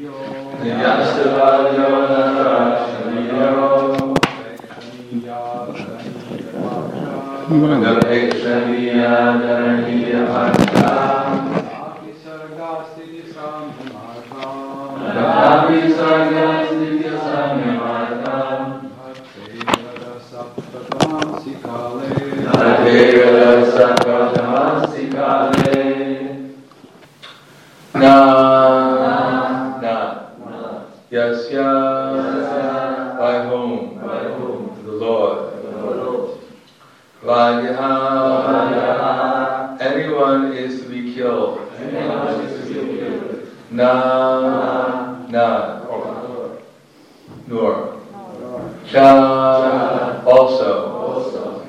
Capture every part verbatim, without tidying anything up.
By whom? By whom? The Lord. The Lord. Vajha. Anyone is to be killed. Anyone is to be killed. Na. Na. Nor. Cha. Also. Also.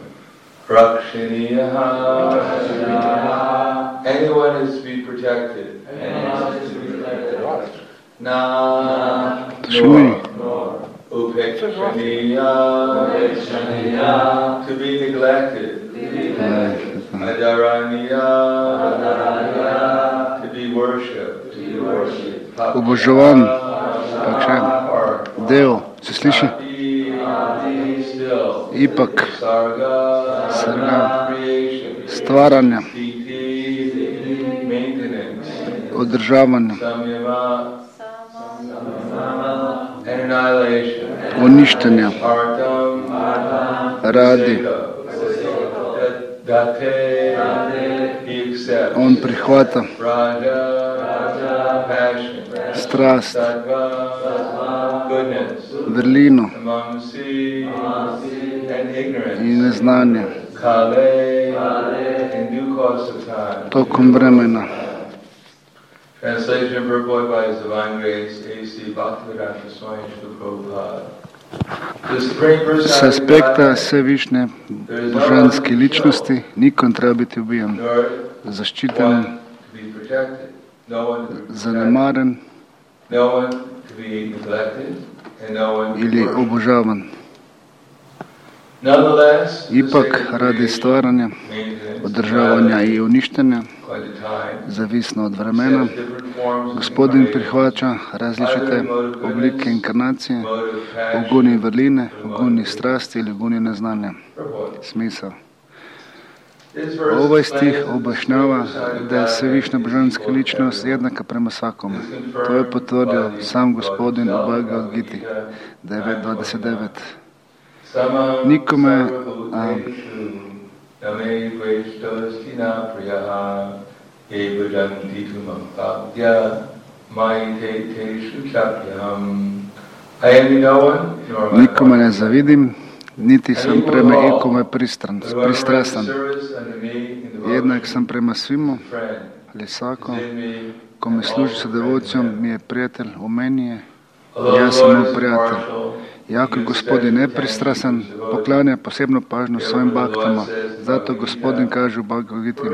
Rakshaniyaha. Anyone is to be protected. Anyone is to be protected. Na. Nor. Upekshaniya, to be neglected. Adaraniya, to be worshipped. Obožovan, takšen del, se sliši? Ipak, sarga, stvaranja, održavanja, uništenja, radi. On prihvata strast, vrlino in neznanje tokom vremena. Translation purport by His Divine Grace, A C Bhaktivedanta Swami Srila Prabhupada. S aspekta Vsevišnje božanske ličnosti nikon treba biti ubijen, zaščiten, zanemaren ili obožavan. Ipak radi stvaranja, održavanja i uništenja, zavisno od vremena, Gospodin prihvaća različite oblike inkarnacije, ugoni vrline, ugoni strasti ili ugoni neznanja. Smisao. Ovaj stih objašnjava da je Svevišnja božanska ličnost jednaka prema svakome. To je potvrdio sam Gospodin u Bhagavad Giti devet dvadeset devet. Nikome a, nikome ne zavidim, niti sam prema ikome pristran, pristrastan. Jednak sam prema svimu, ali svako kome služi sa devocijom mi je prijatelj, u meni je, ja sam mu prijatelj. Iako je Gospodin nepristrasan, poklanja posebnu pažnju svojim baktama. Zato Gospodin kaže u Bhagavad Giti: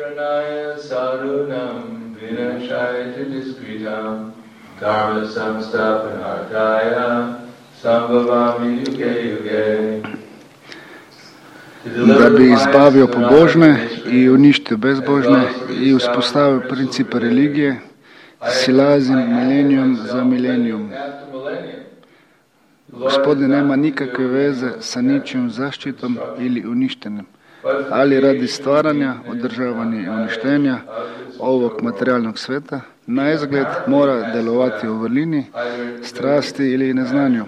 da bi izbavio pobožne i uništio bezbožne i uspostavio principe religije, silazim milenijum za milenijum. Gospodin nema nikakve veze sa ničijom zaštitom ili uništenjem, ali radi stvaranja, održavanja i uništenja ovog materijalnog sveta, na izgled mora delovati u vrlini, strasti ili neznanju.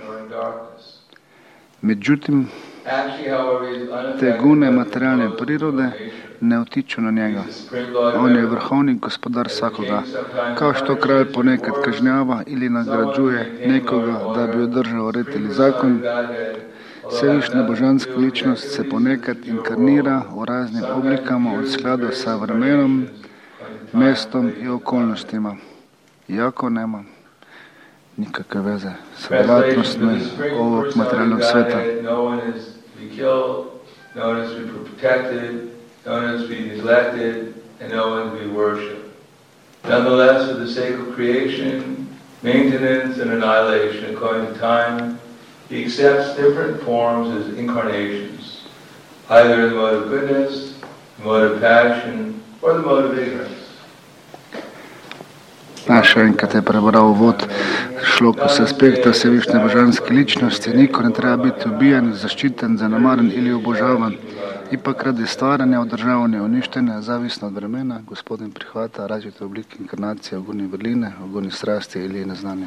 Međutim, te gune materijalne prirode ne utiču na njega. On je vrhovni gospodar svakoga. Kao što kralj ponekad kažnjava ili nagrađuje nekoga da bi održao red ili zakon, Svevišnja božanska ličnost se ponekad inkarnira u raznim oblikama od skladu sa vremenom, mjestom i okolnostima. Iako nema nikakve veze sa djelatnostima ovog materijalnog sveta. No one is to be neglected, and no one to be worshipped. Nonetheless, for the sake of creation, maintenance, and annihilation according to time, he accepts different forms as incarnations, either in the mode of goodness, the mode of passion, or the mode of ignorance. A še enkrat je prebral uvod šloku s aspekta vsevišnje božanske ličnosti. Nikor ne treba biti ubijen, zaščiten, zanemaren ili obožavan. Ipak radi stvaranja, održavanja, uništenja, zavisno od vremena, Gospodin prihvata različite oblike inkarnacije, ogoni vrline, ogoni strasti ili neznanja.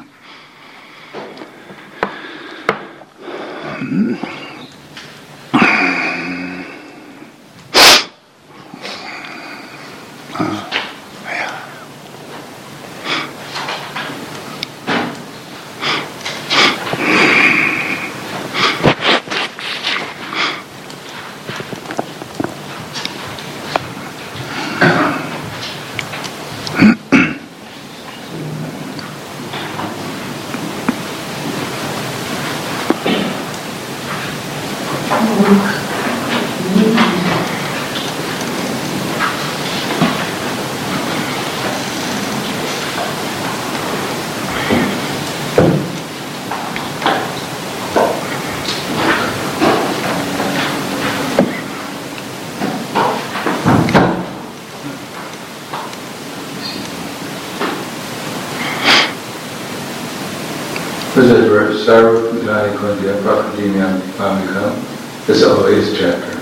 Sarvabhutani Kundya Prakadimyam Mamikam. This is the eighth chapter.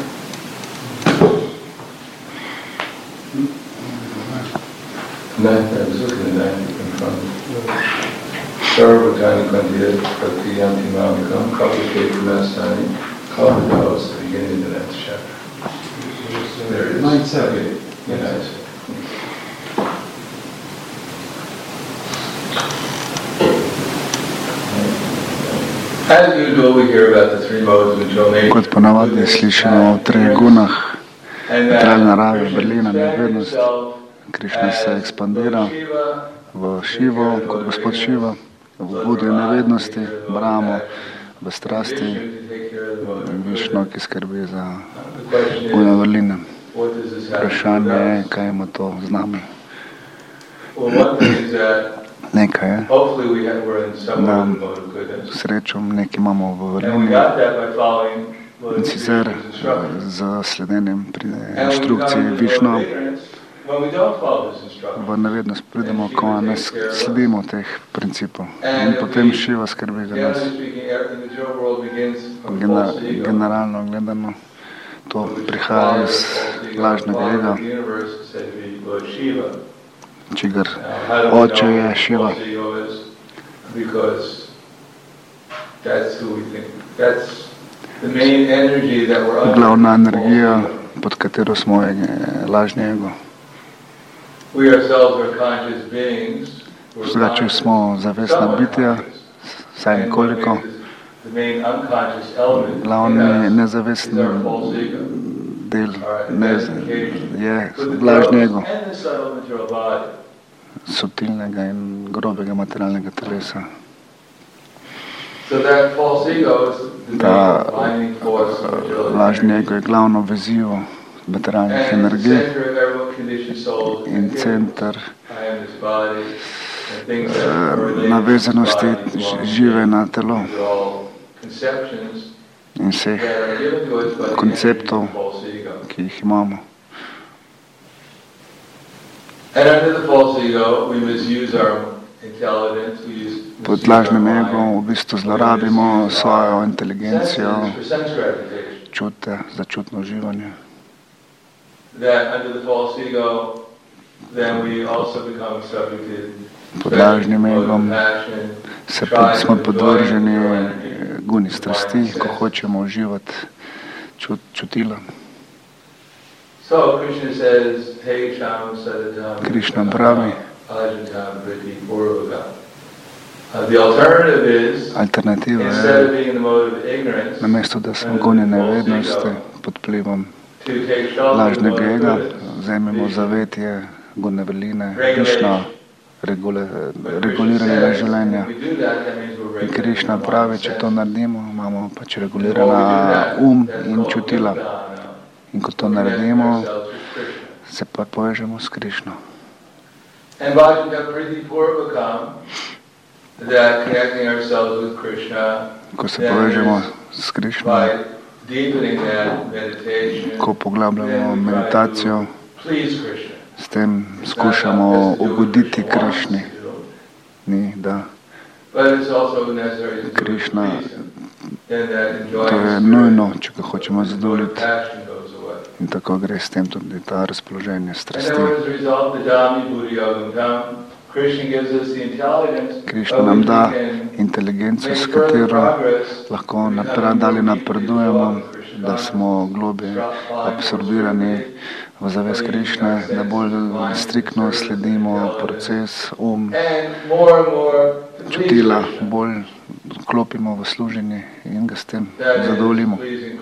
Ninth, I was looking at that in front of me. Sarvabhutani Kundya Prakadimyam Mamikam. Kapilake Kumastani. Kalabhutani was the beginning of the next chapter. There it is. Nine seven. Yeah, nine seven. Kot ponavadi slišimo o treh gunah, materialne narave, vrlina, nevednost. Krišna se ekspandira v Šivo, kot gospod Šiva, v Budu in nevednosti, Brahmo, v strasti, Višnu, ki skrbi za bujne vrline. Vprašanje je, kaj ima to z nami. Nekaj je, da srečo nekaj imamo v vrlini in sicer z sledenjem inštrukciji Višnu v nevednost pridemo, ko ne sledimo teh principov in potem Šiva skrbi za nas. Generalno gledano to prihaja iz lažnega ega, čigar oče je Šiva. Glavna energija, pod katero smo, je lažni ego. Drugače smo zavestna bitja, saj nekoliko. Glavni nezavestni del ne, je lažni ego subtilnega in grobega materialnega telesa. Ta lažni ego je glavno vezivo materialnih energij in center navezanosti žive na telo in vseh konceptov, ki jih imamo. Pod lažnim egom v bistvu zlorabimo svojo inteligencijo, čute, za čutno uživanje. Pod lažnim egom se pod, smo podvrženi guni strasti, ko hočemo uživati čut, čutila. Krišna pravi, alternativa je, namesto da smo guni nevednosti pod vplivom lažnega ega, vzememo zavetje, gune vrline, Višna, reguliranega življenja. In Krišna pravi, če to naredimo, imamo pač regulirana um in čutila. In ko to naredimo, se pa povežemo s Krišno. Ko se povežemo s Krišno, ko poglabljamo meditacijo, s tem skušamo ugoditi Krišni. ni, da Krišna, to je nujno, če ga hočemo zadovoljiti. In tako gre s tem tudi ta razpoloženje strasti. Krišna nam da inteligenco, s katero lahko naprej dalje napredujemo, da smo globje absorbirani v zavest Krišne, da bolj striktno sledimo proces, um, čutila, bolj klopimo v služenje in ga s tem zadovoljimo.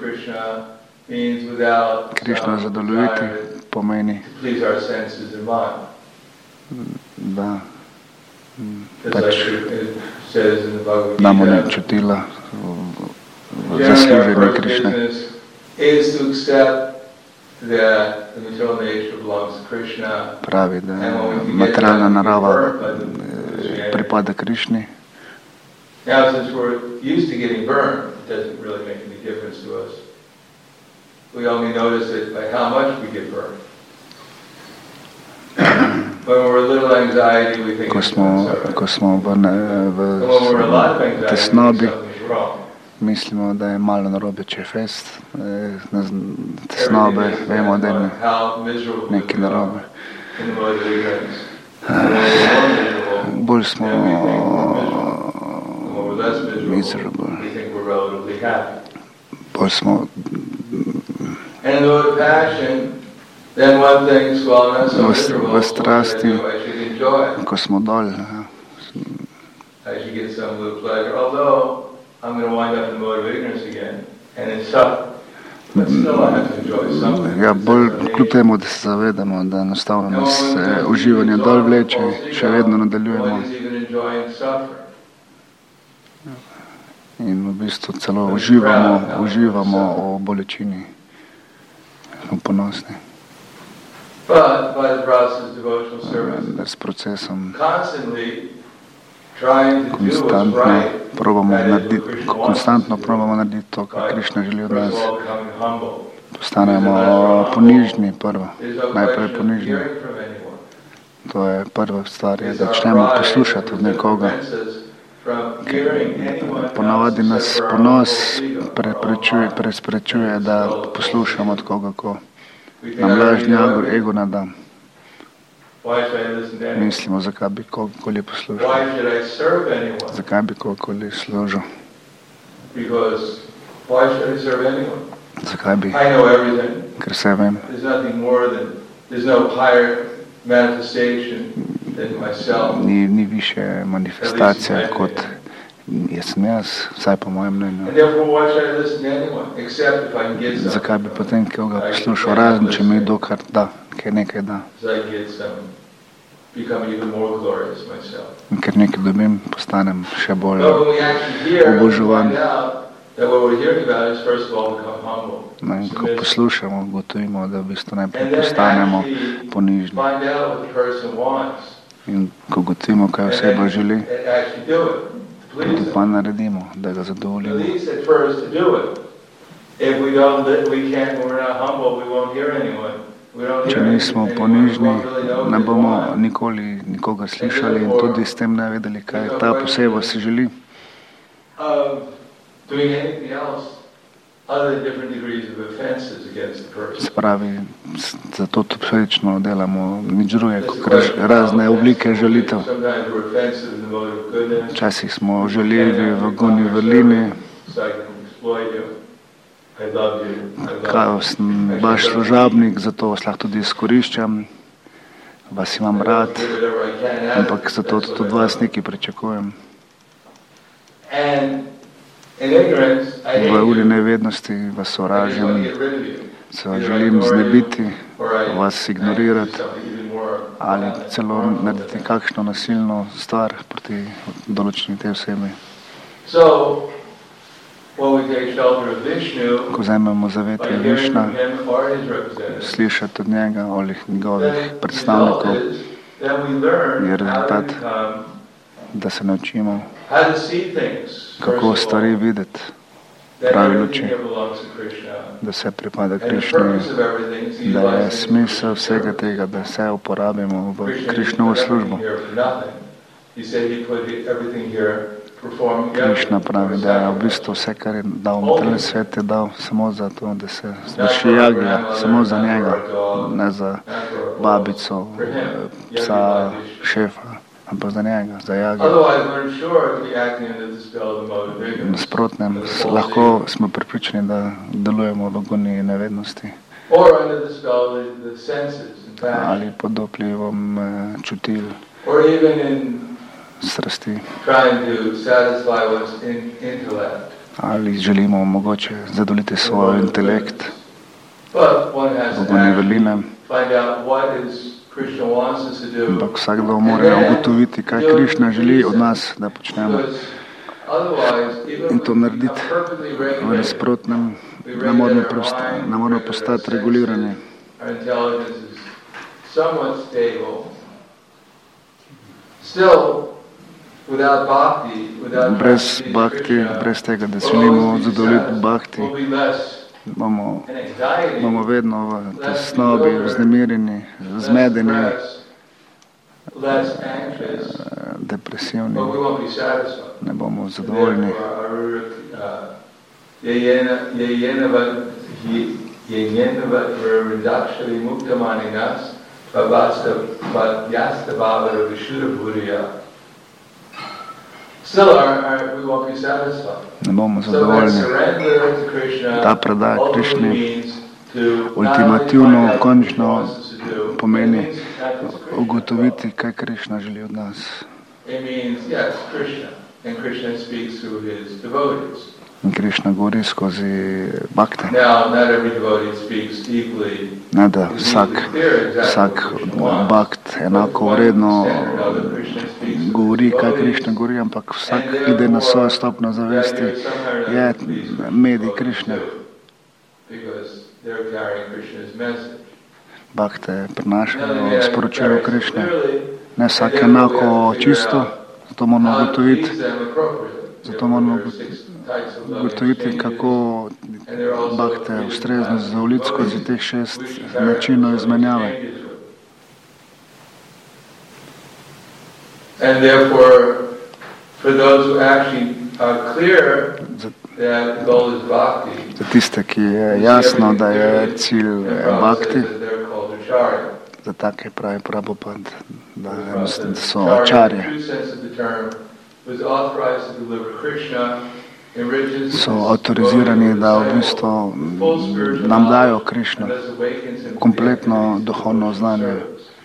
Krišno zadovoljiti pomeni, da pač damo ne čutila v zasluženje Krišne. Pravi, da materialna narava pripada Krišni. We only notice it by how much we get burned. When we're a little anxiety, we think ko smo, ko smo v, ne, v tesnobi, mislimo, da je malo narobe, če je fest. Tesnobe, vemo, da je nekaj narobe. Bolj smo miserable. Bolj smo v strasti, ko smo dol. Ja, bolj kljub temu, da se zavedamo, da enostavno nas uživanje dol vleče, še vedno nadaljujemo. In v bistvu celo uživamo, uživamo o bolečini. Smo ponosni. Da s procesom konstantno probamo narediti, konstantno probamo narediti to, kar Krišna želi od nas. Postanemo ponižni prvo, najprej ponižni. To je prva stvar, je, da začnemo poslušati od nekoga. Ponavadi nas ponos preprečuje, presprečuje, da poslušamo od koga, ko nam lažni ego nada. Mislimo, zakaj bi kogarkoli poslušal. Zakaj bi kogarkoli služil. Zakaj bi? Ker vse vem. Ni, ni više manifestacija kot jaz sem jaz, vsaj po mojem mnenju. Zakaj bi potem koga poslušal, razen če mi dokar da, kaj nekaj da. In ker nekaj dobim, postanem še bolj obožovan. No, in ko poslušamo, ugotovimo, da v bistvu najprej postanemo ponižni. In ko ugotovimo, kaj oseba želi, to pa naredimo, da ga zadovoljimo. Če nismo ponižni, ne bomo nikoli nikoga slišali in tudi s tem ne vedeli, kaj ta poseba si želi. Se pravi, zato to psorično delamo nič druge, kot razne oblike žalitev. Včasih smo žaljivi v goni vrlini, kaj sem vaš služabnik, zato vas lahko tudi izkoriščam, vas imam rad, ampak zato tudi od vas nekaj pričakujem. V uri nevednosti vas sovražim, se vas želim znebiti, vas ignorirati ali celo narediti kakšno nasilno stvar proti določeni tej osebi. Ko vzamemo zavetje Višna, slišati od njega ali njegovih predstavnikov, je rezultat, da se naučimo, kako stvari videti pravi luči, da se pripada Krišni, da je smisel vsega tega, da se uporabimo v Krišnovo službo. Krišna pravi, da je v bistvu vse, kar je dal v materialni svet, je dal samo za to, da se zvrši jagija, samo za njega, ne za babico, psa, šefa, ampak za njega, za jagijo. V nasprotnem, lahko smo pripričani, da delujemo v agoniji nevednosti ali pod vplivom čutil, strasti, ali želimo mogoče zadovoljiti svoj intelekt, agonij veline. Ampak vsakdo mora ugotoviti, kaj Krišna želi od nas, da počnemo. In to narediti. V nasprotnem ne moramo, ne moramo postati regulirani. Brez bhakti, brez tega, da želimo zadovoljiti bhakti, bomo, bomo vedno v tesnobi, vznemirjeni, zmedeni, depresivni, ne bomo zadovoljni. Ne bomo zadovoljni. Ta predaja Krišni ultimativno, končno pomeni ugotoviti, kaj Krišna želi od nas. In Krišna govori skozi bhakte. Ne, da vsak, vsak bhakt enako vredno govori, kaj Krišna govori, ampak vsak glede na svojo stopnjo zavesti je medij Krišne. Bhakte prinašajo sporočilo Krišne. Ne vsak enako čisto, zato moramo ugotoviti, zato moramo ugotoviti, kako bhakte ustrezno zadovoljiti skozi teh šest načinov izmenjave. And therefore, for those who actually are clear that the goal is bhakti, za tiste, ki je jasno, da je cilj bhakti, za take pravi Prabhupada, da, da so acharje, so avtorizirani, da v bistvu nam dajo Krišno kompletno duhovno znanje.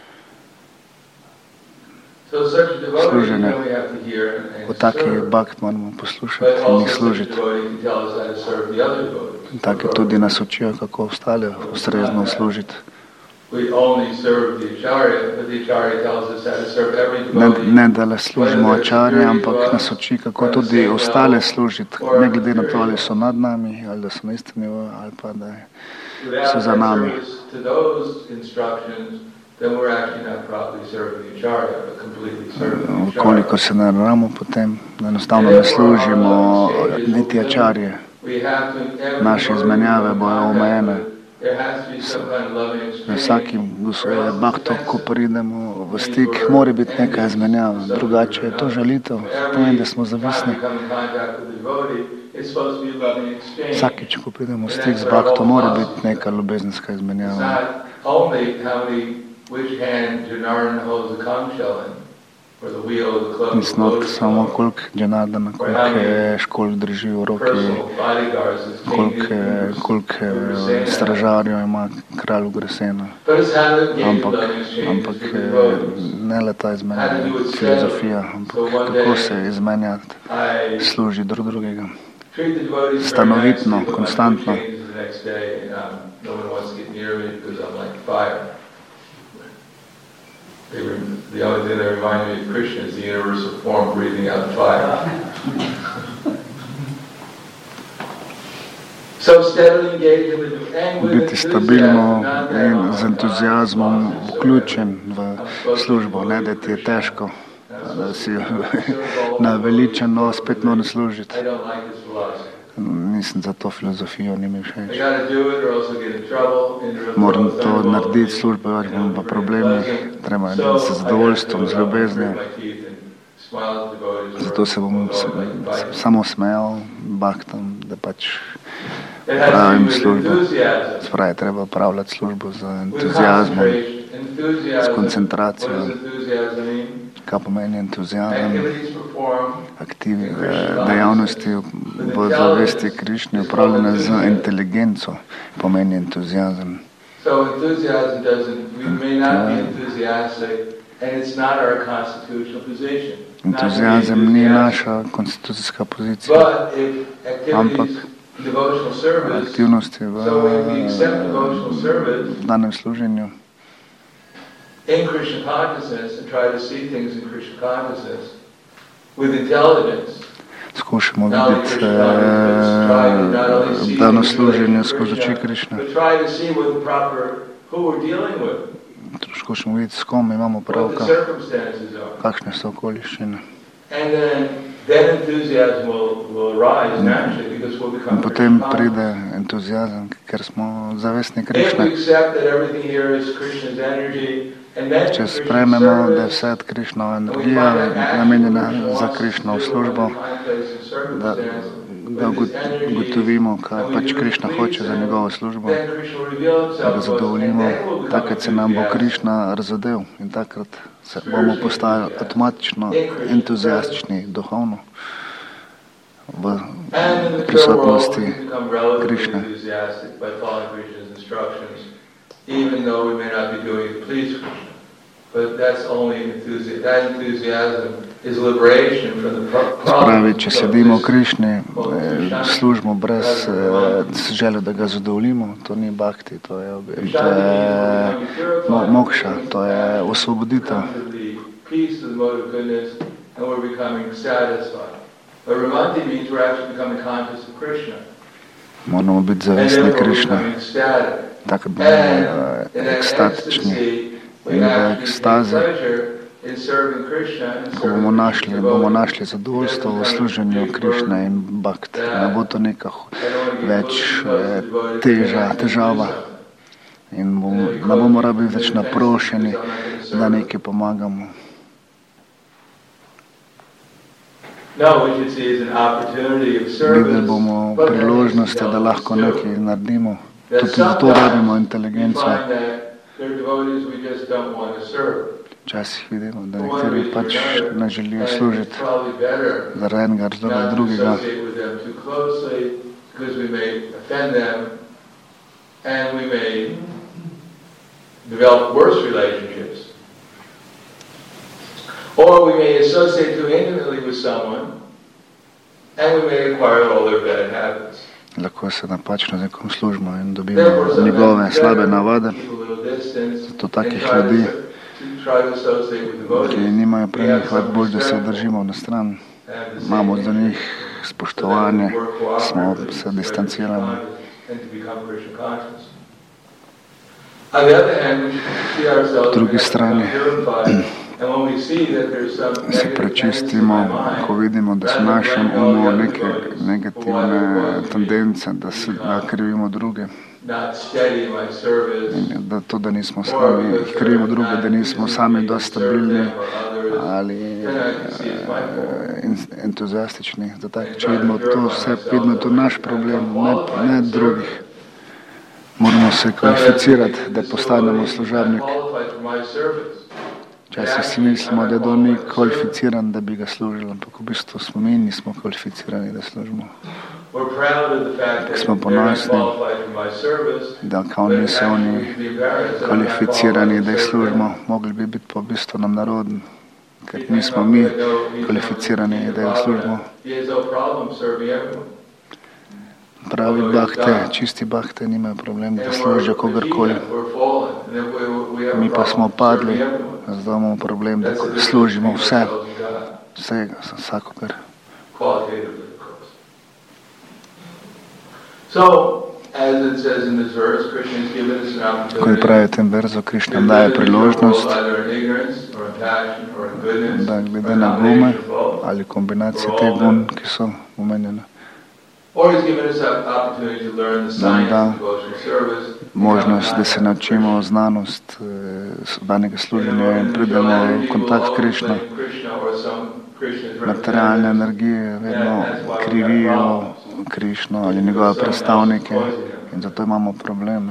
Služenje. V takih bhakt moramo poslušati in jih služiti. In take tudi nas učijo, kako ostale ustrezno služiti. Ne, ne da le služimo acharje, ampak nas uči, kako tudi ostale služiti, ne glede na to, ali so nad nami, ali da so na istem nivoju, ali pa da so za nami. Koliko se ne ravnamo potem, da enostavno ne služimo niti acharje. Naše izmenjave bojo omejene. Na vsakim bhaktu, ko pridemo v stik, mora biti neka izmenjava, drugače je to žalitev, pomeni, da smo zavisni. Vsakič, ko pridemo v stik z bhaktu, mora biti neka ljubezenska izmenjava. Which hand Janardana holds the conch shell in, or the wheel of the club. It's not samo koliko Janardana, koliko škol drži v roki, koliko, koliko stražarjev ima kralj Ugrasena. Ampak, ampak ne le ta izmenjava, filozofija, ampak kako se izmenjati, služi drug drugega. Stanovitno, konstantno. They were, the only thing that reminded me of Krishna is the universal form breathing out fire. So steadily engaged in the and with Biti stabilno in z entuzijazmom vključen v službo, ne da ti je težko, da si naveličeno spet moram služiti. Nisem za to filozofijo, ni mi všeč. Moram to narediti, službo, več bom pa problemi, treba narediti z zadovoljstvom, z ljubeznijo. Zato se bom samo smejal bhaktam, da pač pravim službo. Spravi, treba upravljati službo z entuzijazmom, s koncentracijo. Kaj pomeni entuzijazem? Aktivi, dejavnosti v zavesti Krišne upravljene z inteligenco pomeni entuzijazem. Entuzijazem ni naša konstitucijska pozicija, ampak aktivnosti v danem služenju. In Krishna consciousness and try to see things in Krishna consciousness with intelligence. Skušamo videti dano služenje skozi oči Krišne. Skušamo videti, s kom imamo pravka, kakšne so okoliščine. In potem pride entuzijazem, ker smo zavestni Krišne. Če sprejmemo, da je vse Krišnova energija namenjena za Krišnovo službo, da, da ugotovimo, kaj pač Krišna hoče za njegovo službo, da ga zadovoljimo, takrat se nam bo Krišna razodel in takrat se bomo postali avtomatično entuzijastični duhovno v prisotnosti Krišne. Even though we may not be doing it to please Krishna. But that's only enthusiasm. That enthusiasm is liberation from the problem. Spravi, če sedimo v Krišni, služimo brez želje, da ga zadovoljimo, to ni bhakti, to je, to je mokša, to je osvoboditev. Peace to the mode of goodness, and we're becoming satisfied. But Ramanti means we're actually becoming conscious of Krishna. Moramo biti zavestni Krišne. Tako bomo ekstatični in v ekstazi, ko bomo našli, bomo našli zadovoljstvo v služenju Krišne in bhakti. Ne bo to neka več teža, težava in bomo, ne bomo rabili več naprošeni, da nekaj pomagamo. Videli bomo priložnosti, da lahko nekaj naredimo. Tudi zato rabimo inteligenco. Včasih vidimo, da nekateri pač ne želijo služiti zaradi enega razloga drugega. Or we may associate too intimately with someone and we may acquire all their bad habits. Lahko se napačno z nekom služimo in dobimo njegove slabe navade. Zato takih ljudi, ki nimajo premihvat, bolj, da se držimo na stran, imamo do njih spoštovanje, smo se distancirani. Po drugi strani se prečistimo, ko vidimo, da so našem umu neke negativne tendence, da se da krivimo druge. In da to, da nismo sami, jih krivimo druge, da nismo sami dosti stabilni ali entuzijastični. Zato, če vidimo to vse, vidimo to naš problem, ne, ne drugih. Moramo se kvalificirati, da postanemo služabnik. Včasih si mislimo, da je do mi kvalificiran, da bi ga služili, ampak v bistvu smo mi nismo kvalificirani, da služimo. Smo ponosni, da kao niso oni kvalificirani, da jih služimo, mogli bi biti pa v bistvu nam narodni, ker nismo mi kvalificirani, da jih služimo. Pravi bhakte, čisti bhakte nimajo problem, da služijo kogarkoli. Mi pa smo padli, zato imamo problem, da služimo vse, vse, vsakogar. Ko je pravi v tem verzu, Krišna daje priložnost, da glede na gume ali kombinacije teh gun, ki so omenjene, nam da možnost, da se naučimo znanost danega služenja in pridemo v kontakt s Krišno materialne energije vedno krivijo Krišno ali njegove predstavnike in zato imamo probleme.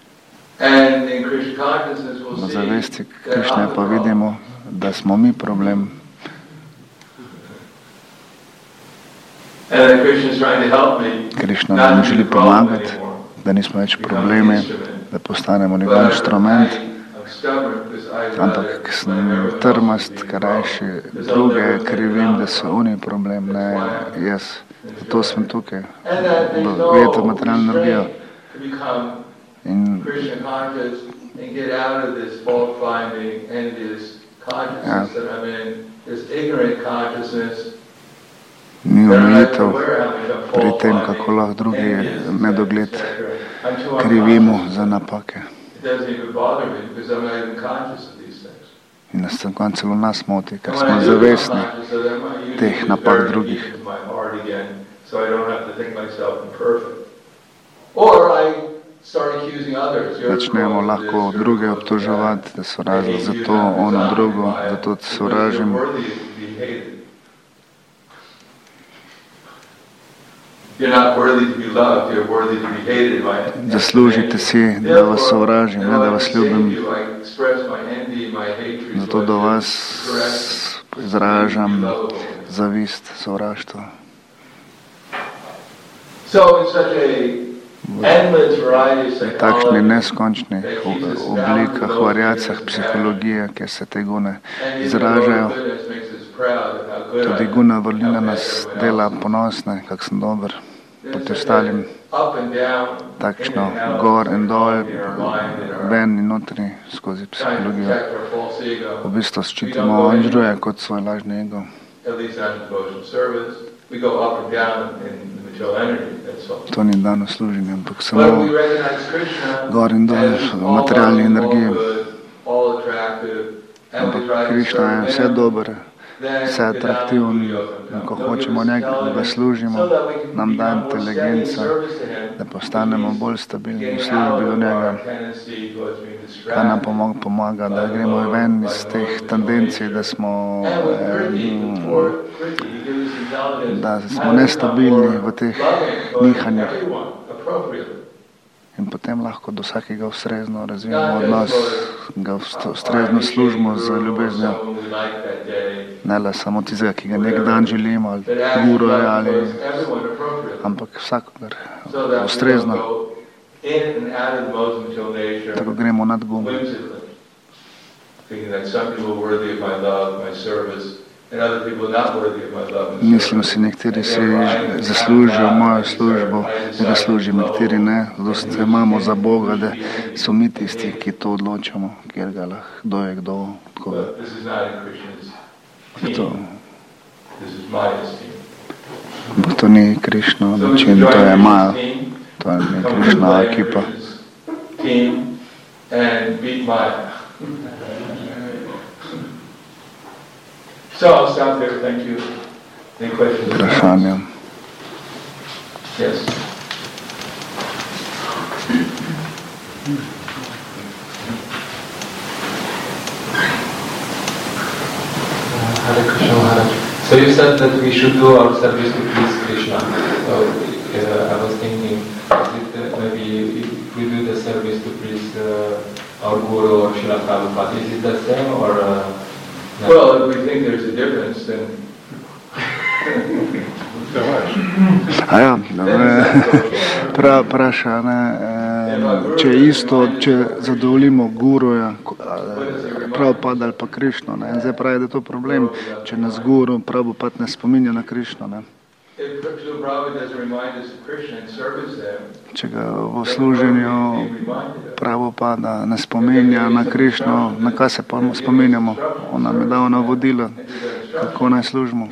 V zavesti Krišne pa vidimo, da smo mi problem. Krišna nam želi pomagati, da nismo več problemi, da postanemo njegov inštrument. Ampak, ker sem trmast, krajši, druge krivim, da so oni problem, ne jaz. Zato sem tukaj, ujeti v materialno energijo. In ja, ni omejitev pri tem, kako lahko drugi nedogled krivimo za napake. In nas tam konec celo nas moti, ker smo zavestni teh napak drugih. Začnemo lahko druge obtoževati, da so razli za to, ono drugo, da to sovražim. Zaslužite si, da vas sovražim, ne da vas ljubim. Zato do vas izražam zavist, sovraštvo. V takšnih neskončnih oblikah, variacijah psihologije, kjer se te gune izražajo. Tudi guna vrlina nas dela ponosne, kak sem dober, proti ostalim. Takšno gor in dol, ven in notri, skozi psihologijo. V bistvu ščitimo andžuje kot svoj lažni ego. To ni dano služenje, ampak samo gor in dol v materialni energiji. Ampak Krišna je vse dobre, vse atraktivni, in ko hočemo njega, da ga služimo, nam da inteligenca, da postanemo bolj stabilni v službi do njega, kar nam pomaga, da gremo ven iz teh tendencij, da smo, da smo nestabilni v teh nihanjih. In potem lahko do vsakega ustrezno razvijamo odnos, ga ustrezno služimo z ljubeznijo. Ne le samo tistega, ki ga nek dan želimo, ali guroja, ali, ampak vsakogar ustrezno. Tako gremo nad gum. Mislim si, nekateri si zaslužijo mojo službo, da služim, nekateri ne. Zato imamo za Boga, da so mi tisti, ki to odločamo, kjer ga lahko, kdo je kdo. To, to ni Krišna način, to je Maja, to je Krišna ekipa. So I'll stop there. Thank you. Any questions? Vprašanja. Yes. Hare Krishna Maharaj. So you said that we should do our service to please Krishna. So uh, I was thinking, is it, uh, maybe if we do the service to please uh, our Guru or Srila Prabhupada, is it the same or? Uh, Well, if we think there's a difference, then... A ja, prav vpraša, če je isto, če zadovoljimo guruja, Prabhupada ali pa Krišno. Ne? Zdaj pravi, da je to problem, če nas guru Prabhupada ne spominja na Krišno. Ne? Če ga v služenju Prabhupada ne spominja na Krišno, na kaj se pa spominjamo? On nam je dal navodila, kako naj služimo.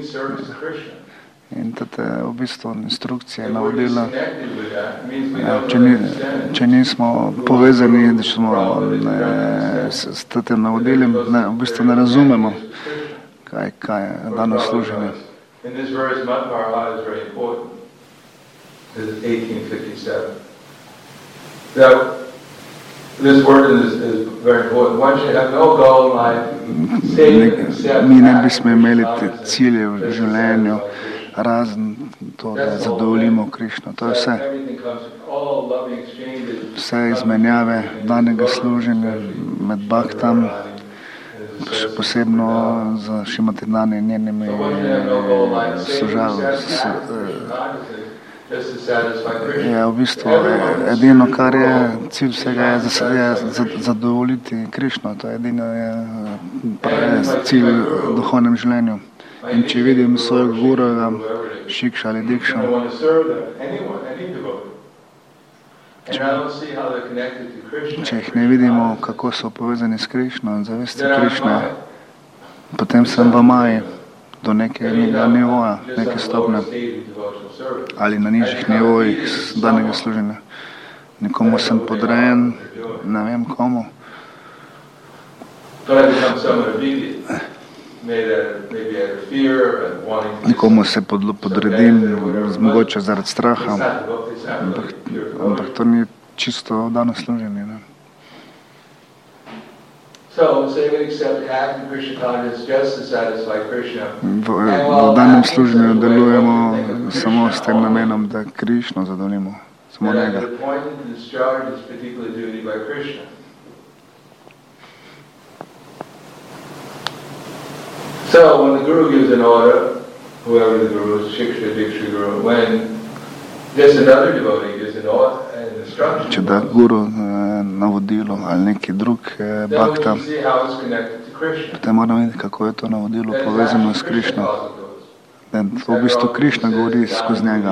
In tate v bistvu instrukcije, navodila. Ja, če, ni, če nismo povezani, da smo ne, s, s tem navodiljem, ne, v bistvu ne razumemo, kaj, kaj je dano služenje. In this verse, Madhvara is very important. This is eighteen fifty-seven. That This word is, is very important. One should have no goal in life, save except Mi ne bi sme imeli te cilje v življenju, razen to, da zadovoljimo Krišno. To je vse. Vse izmenjave danega služenja med bhaktam, še posebno z Šrimati Dani in njenimi služavi. Je v bistvu edino, kar je cilj vsega, je zadovoljiti Krišno. To je edino je, je cilj v duhovnem življenju. In če vidim svojega gurua, Šikša ali Dikša, če jih ne vidimo, kako so povezani s Krišno in zavesti Krišne, potem sem v maji do nekega nivoja, neke stopne ali na nižjih nivojih danega služenja. Nekomu sem podrejen, ne vem komu. Nekomu se podredim, mogoče zaradi straha, ampak, ampak to ni čisto dano služenje. Ne? V, v danem služenju delujemo samo s tem namenom, da Krišno zadovoljimo, samo njega. So when the Guru gives an order, whoever the Guru is, Shiksha, Diksha Guru, when there's another devotee gives an order, an instruction, če da Guru navodilo ali neki drug bhakta, potem moramo videti, kako je to navodilo povezano s Krišno. Da to v bistvu Krišna govori skozi njega.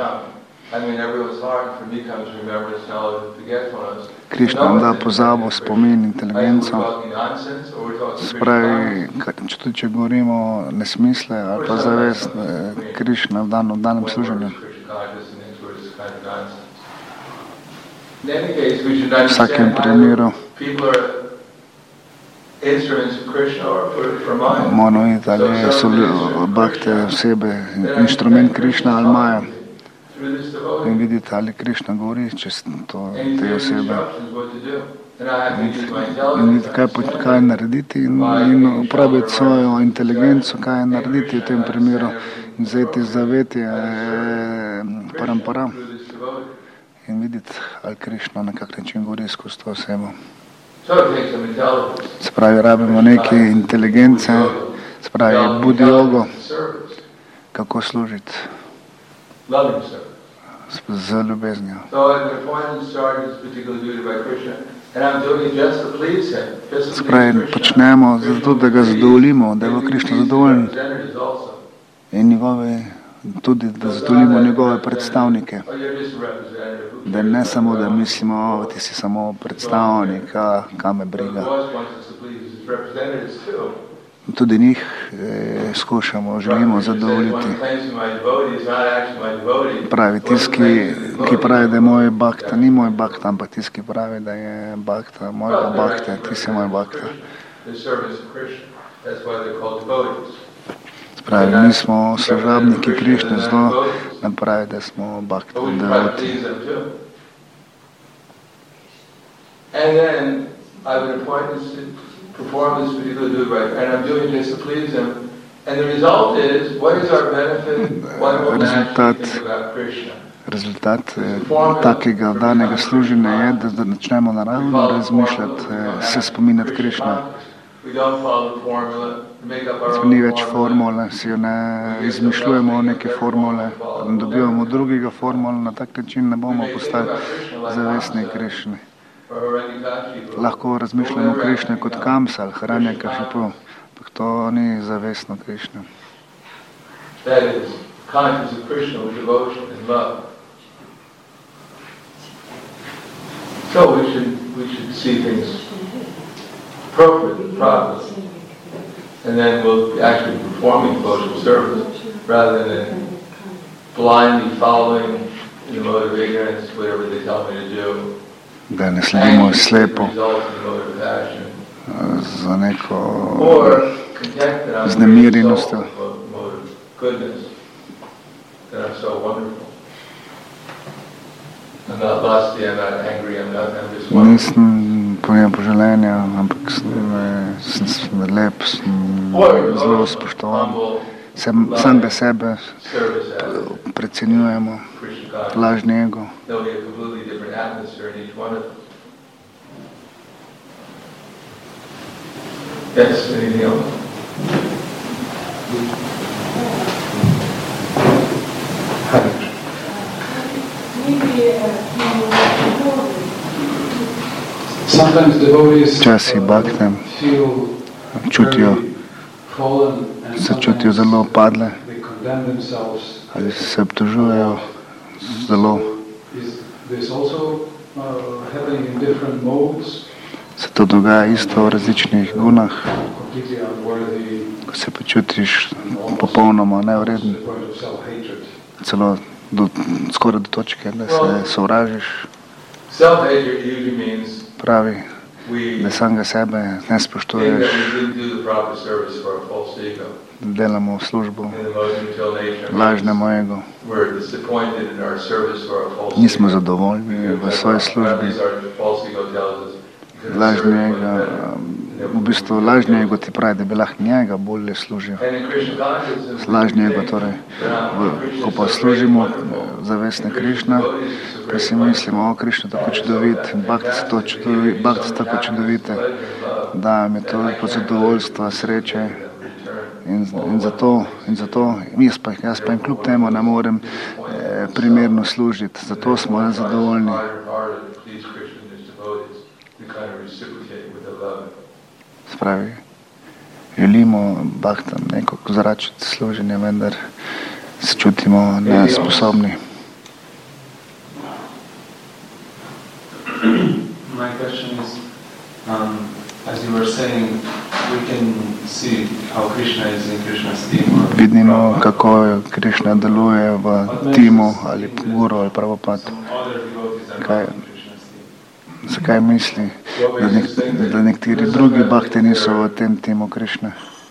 Krišna nam da pozabo, spomin, inteligenco. Spravi, tudi če govorimo nesmisle ali pa zavest, Krišna v danem, danem služenju. V vsakem primeru moramo videti, ali so bhakte osebe inštrument Krišna ali Maja. In videti, ali Krišna govori čez to, te osebe. In videti, kaj, kaj narediti in, in uporabiti svojo inteligenco, kaj narediti v tem primeru. In vzeti zavetje parampara in videti, ali Krišna na kak način govori skozi to osebo. Se pravi, rabimo neke inteligence, se pravi, budi jogo, kako služiti. Z ljubeznijo. Se pravi, počnemo zato, da ga zadovoljimo, da je bo Krišna zadovoljen in njegove, tudi da zadovoljimo njegove predstavnike. Da ne samo, da mislimo, o, ti si samo predstavnik, a kaj me briga. Tudi njih eh, skušamo, želimo zadovoljiti. Pravi, tisti, ki, ki pravi, da je moj bhakta, ni moj bhakta, ampak tisti, ki pravi, da je bhakta, mojega bhakta, ti si moj bhakta. Pravi, mi smo služabniki Krišne, zelo nam pravi, da smo bhakta, devoti. Perform this particular duty right, and I'm doing it just to please him. And the result is, what is our benefit? What will naturally think about Krishna? Rezultat takega danega služenja je, da, da načnemo naravno razmišljati, se spominjati Krišna. Ni več formule, si jo ne izmišljujemo neke formule, ne dobivamo drugega formule, na tak način ne bomo postali zavestni Krišni. Lahko razmišljamo Krišne kot Kamsa ali Hiranyakashipu, ampak to ni zavestno Krišna. So we should we should see things appropriately, properly, and then we'll actually be performing devotional service rather than blindly following in the mode of ignorance whatever they tell me to do. Da ne sledimo slepo za neko znemirjenostjo. I'm not lusty, I'm not angry, I'm not, I'm just one. Nisem pojem poželenja, ampak sem, sem, sem lep, sem zelo spoštovan. Sem, sam bez sebe precenjujemo lažni ego. Yes, anything else? Včasih bakte čutijo, se čutijo zelo padle ali se obtožujejo zelo. Se to dogaja isto v različnih gunah, ko se počutiš popolnoma nevreden, celo do, skoraj do točke, da se sovražiš. Pravi, da samega sebe ne spoštuješ, da delamo v službo lažnemu egu. Nismo zadovoljni v svoji službi. Lažni ego, v bistvu lažni ego ti pravi, da bi lahko njega bolje služil. Lažni ego torej, ko pa služimo zavestne Krišna, pa si mislimo, o, Krišna tako čudovit, bhakti so to čudovit, bhakti so tako čudovite, da mi toliko zadovoljstva, sreče in, in zato, in zato jaz pa, jaz pa jim kljub temu ne morem eh, primerno služiti, zato smo nezadovoljni. Spravi, želimo bhaktam neko zračiti služenje, vendar se čutimo nesposobni. My question is, um, as you were saying, we can see how Krishna is in Krishna's team. Vidimo, kako Krishna deluje v timu ali guru ali pravopad. Kaj, zakaj misli, da, nek, da nekateri drugi bhakti niso v tem timu Krishna?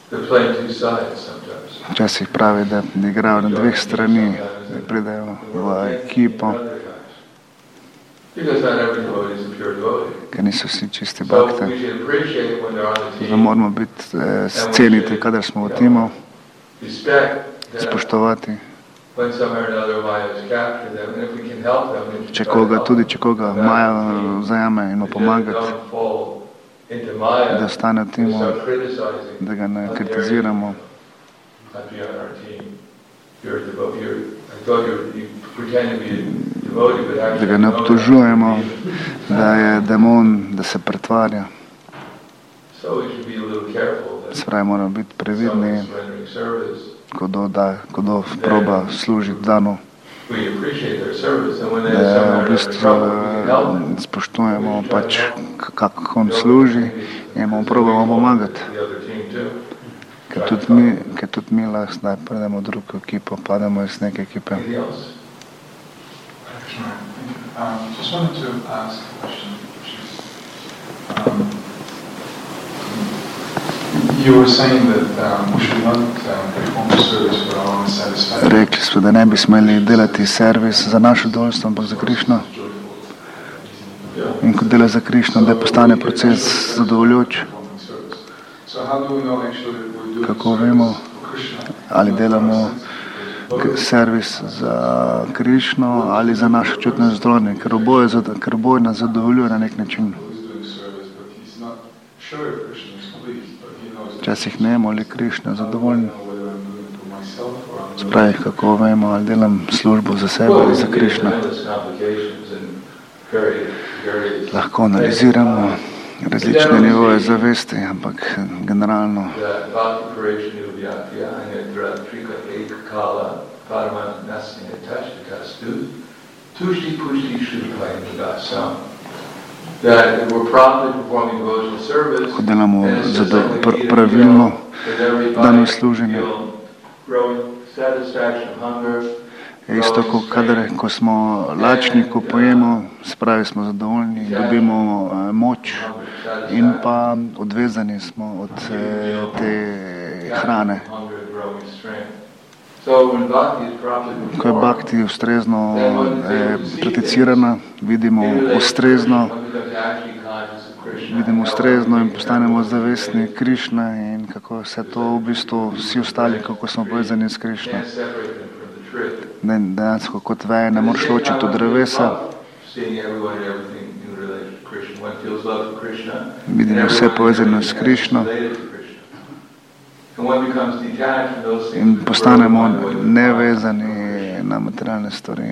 Včasih pravi, da igrajo na dveh strani, da pridejo v ekipo, ker niso vsi čisti bhakti. Zato moramo biti eh, ceniti, kadar smo v timu, spoštovati. Če koga, tudi če koga Maja zajame in mu pomagati, da ostane v timu, da ga ne kritiziramo. Da ga ne obtožujemo, da je demon, da se pretvarja. Spravi, moramo biti previdni, kdo da, kdo proba služiti danu. Da v bistvu spoštujemo pač, kako on služi in mu probamo pomagati. Ker tudi mi, ker tudi mi lahko zdaj pridemo v drugo ekipo, pademo iz neke ekipe. Um, just wanted to ask a question, which is, um, you were saying that um, we should not um, perform service for our own satisfaction. Rekli smo, da ne bi smeli delati servis za naše zadovoljstvo, ampak za Krišno. In ko dela za Krišno, da postane proces zadovoljujoč. Kako vemo, ali delamo servis za Krišno ali za naše čutne zadovoljne, ker oboje, ker oboje nas zadovoljuje na nek način. Včasih ne vemo, ali Krišna je zadovoljen. Spravi, kako vemo, ali delam službo za sebe ali za Krišno. Lahko analiziramo različne nivoje zavesti, ampak generalno ko delamo pravilno dano služenje. Isto, ko, kadar, ko smo lačni, ko pojemo, spravi smo zadovoljni, dobimo eh, moč in pa odvezani smo od eh, te hrane. Ko je bhakti ustrezno eh, prakticirana, vidimo ustrezno, vidimo ustrezno in postanemo zavestni Krišne in kako vse to v bistvu vsi ostali, kako smo povezani s Krišno. Dejansko kot veje ne moreš ločiti od drevesa. Vidimo vse povezano s Krišno in postanemo nevezani na materialne stvari.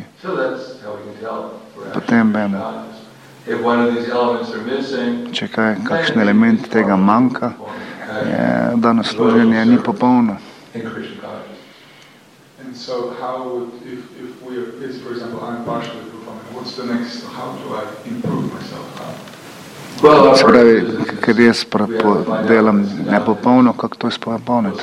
Potem vemo, če kaj, kakšen element tega manjka, je, da nasluženje ni popolno. So how would, if, if we are, it's, for example, I'm partially performing, what's the next, how do I improve myself? How? Se pravi, ker jaz delam nepopolno, kako to izpolniti?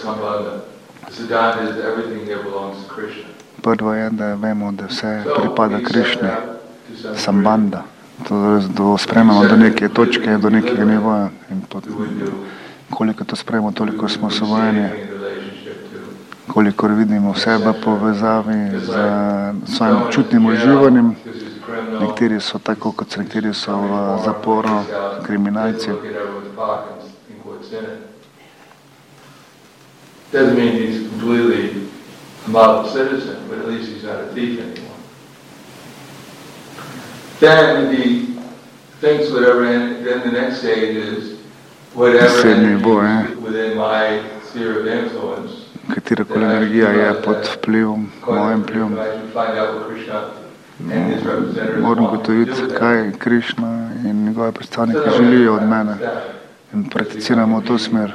Prvo je, da vemo, da vse pripada Krišni, sambanda. To sprememo do neke točke, do nekega nivoja. In koliko to sprememo, toliko smo osvobojeni. Kolikor vidimo vse v povezavi z svojim čutnim uživanjem. Nekateri so tako, kot so, nekateri so v zaporu, kriminalci. Naslednji nivo je, katerakoli energija je pod vplivom, mojim vplivom. Moram gotoviti, kaj Krišna in njegove predstavniki želijo od mene in prakticiramo v to smer.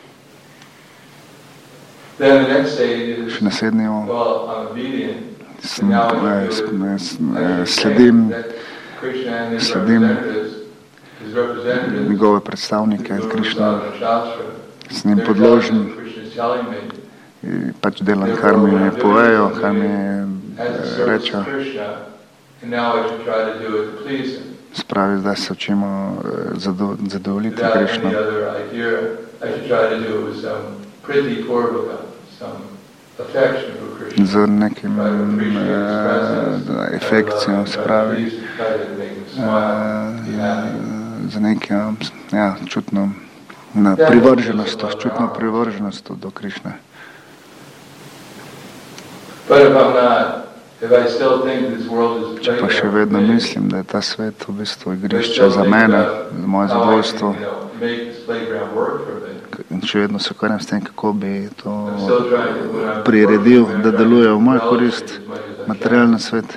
Še naslednji sledim, sledim njegove predstavnike Krišna, s njim podložen. In pač delam, kar mi povejo, kar mi rečejo. Spravi, zdaj se učimo zadovoljiti Krišno. Z nekim efekcijo, spravi, z nekim, ja, čutno privrženostjo, čutno privrženostjo do Krišne. Če pa še vedno mislim, da je ta svet v bistvu igrišče za mene, za moje zadovoljstvo, in še vedno se ukvarjam s tem, kako bi to priredil, da deluje v moj korist, materialni svet.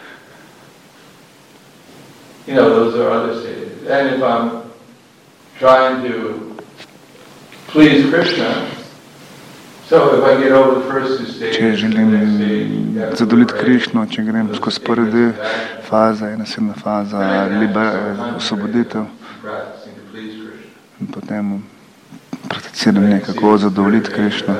Če želim zadovoljiti Krišno, če grem skozi prve dve faze, naslednja faza osvoboditev, in potem prakticiram nekako zadovoljiti Krišno.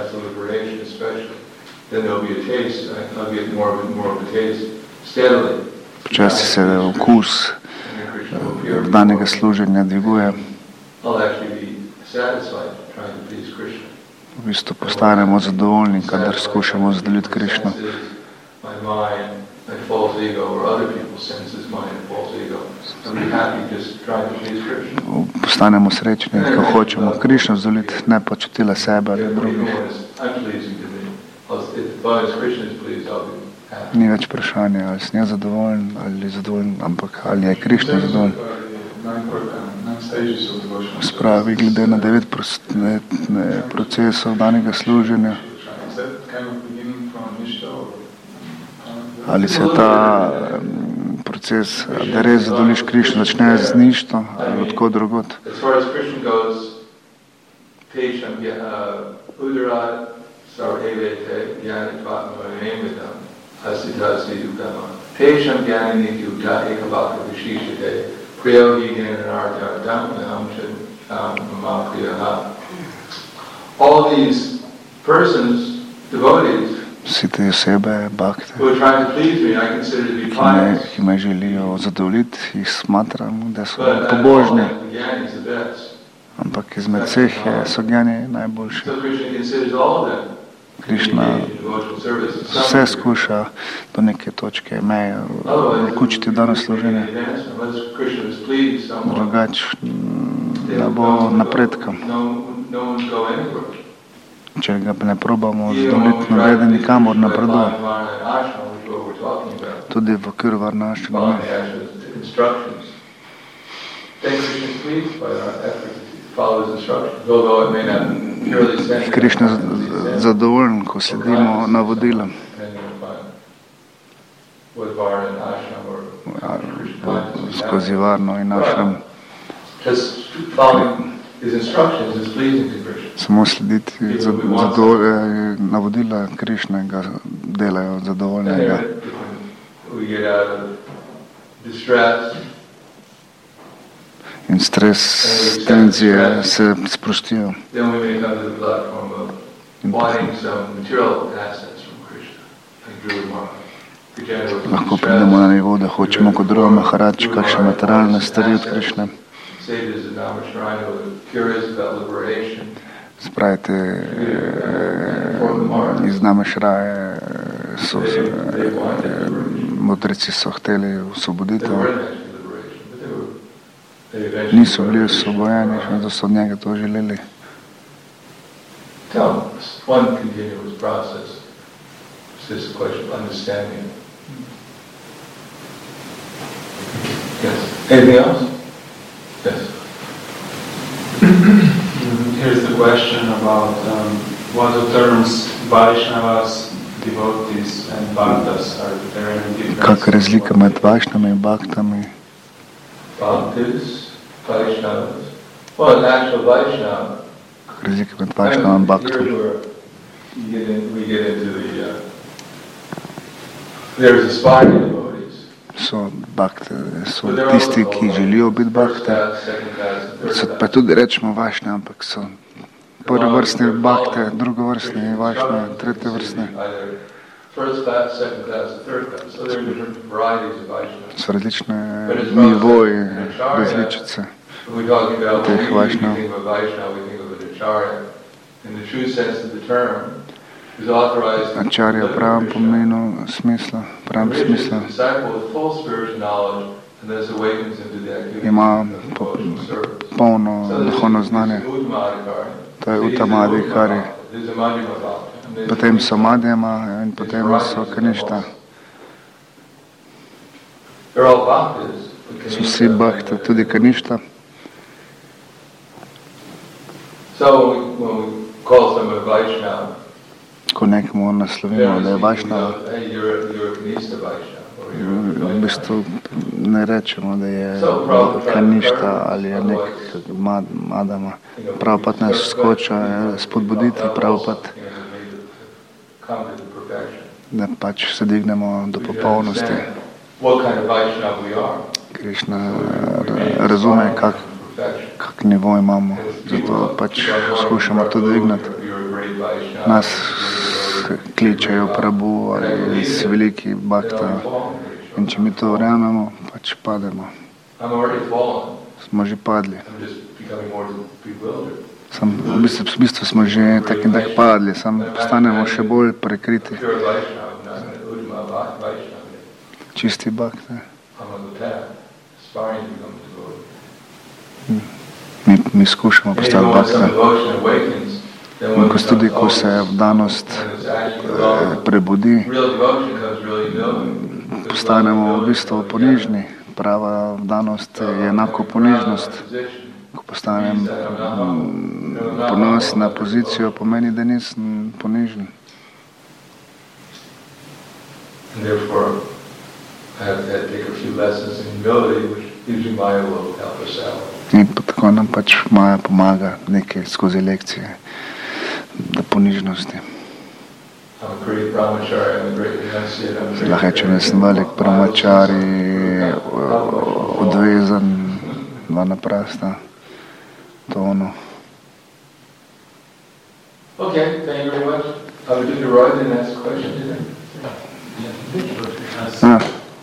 Počasi se okus danega služenja dviguje. V bistvu postanemo zadovoljni, kadar skušamo zadovoljiti Krišno. Postanemo srečni, ko hočemo Krišno zadovoljiti, ne pa čutila sebe ali drugih. Ni več vprašanje, ali sem jaz zadovoljen ali zadovoljen, ampak ali je Krišna zadovoljen. Spravi, glede na devet procesov danega služenja. Ali se ta proces, da res zadovoljiš Krišno, začne z ništo ali odkot drugot. All these persons, devotees, vsi te osebe, bhakte, ki me želijo zadovoljiti, jih smatram, da so pobožni. Ampak izmed vseh so Gyani najboljši. Krišna vse skuša do neke točke meje vključiti v danes služenje. Drugač ne bo napredka. Če ga ne probamo zdoliti, nobeden nikamor napreduje. Tudi v okviru varnaščine. Krišna je zadovoljen, ko sledimo navodilom. Skozi varno in našem. Samo slediti navodila Krišnega delajo zadovoljnega. In stres, tenzije se sprostijo. In lahko pridemo na nivo, da hočemo kot Dhruva Maharaj kakšne materialne stvari od Krišne. Spravite iz Namešraje, so, modrici so hteli osvoboditev. Niso bili osvobojeni, da so od njega to želeli. Anything else? Yes. Here's the question about um, what the terms Vaishnavas, devotees and bhaktas, are there any differences? Kakšna razlika med Vaishnavami in bhaktami? Bhaktis, Vaishnavas. Well, an actual Vaishnava. Kakšna razlika med Vaishnavami in bhaktom? We get, in, we get into the, uh, there's aspiring devotees. So bhakte, so tisti, ki želijo biti bhakte, so pa tudi rečemo Vaishnava, ampak so prvovrstni bhakte, drugovrstni Vaishnava, tretjevrstni. So različne nivoji, različice teh Vaishnava. Acharya v pravem pomenu smisla, pravem smisla ima po, polno duhovno znanje. To je Uttamadhikari. Potem so Madhyama in potem so Kaništa. So vsi bhakti, tudi Kaništa. Ko nekomu naslovimo, da je Vaishnava, v bistvu ne rečemo, da je Kaništa ali je nek Madama. Prabhupada nas skoča spodbuditi, Prabhupada, da pač se dignemo do popolnosti. Krišna razume, kak, kak nivo imamo, zato pač skušamo to dvignati. Nas kličejo Prabhu ali si veliki bhakta in če mi to verjamemo, pač pademo. Smo že padli. Sam, v, bistvu, v bistvu smo že tak in tak padli, samo postanemo še bolj prekriti. Čisti bhakta. Mi, mi skušamo postati bhakta. In ko tudi, ko se vdanost eh, prebudi, postanemo v bistvu ponižni. Prava vdanost je enako ponižnost. Ko postanem ponos na pozicijo, pomeni, da nisem ponižen. In tako nam pač Maja pomaga nekaj skozi lekcije do ponižnosti. Lahko rečem, da sem velik brahmachari, odvezan, vanaprasta, to ono. Okay, thank you very much. I would do the right and ask questions today. Ah.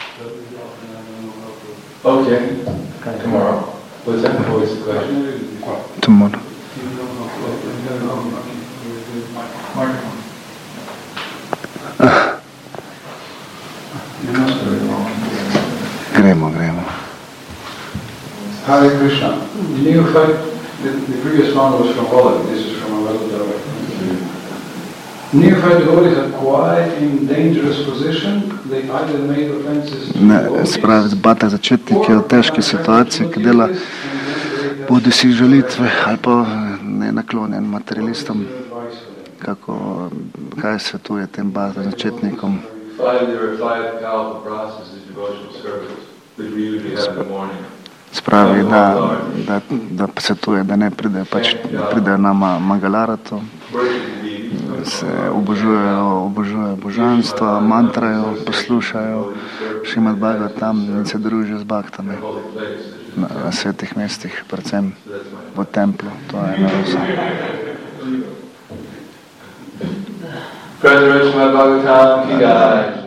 Okay, tomorrow. What's that? What's the question? Tomorrow. Hare Krishna. The neophyte, the, the previous one was from Holland. This is from a well-developed. Neophyte devotees are quiet in dangerous position. They either made offenses to Ne, spravi zbata začetnik je v težki situaciji, ki dela bodi si žalitve ali pa ne naklonjen materialistom. Kako, kaj svetuje tem bata začetnikom? Spravi, da, da, da svetuje, da ne pride, pač da pride na Mangalaratu, se obožujejo, obožujejo božanstva, mantrajo, poslušajo Šrimad Bhagavatam in se družijo z baktami na, na svetih mestih, predvsem v templu. To je ena vse. President Bhagavatam ki jai.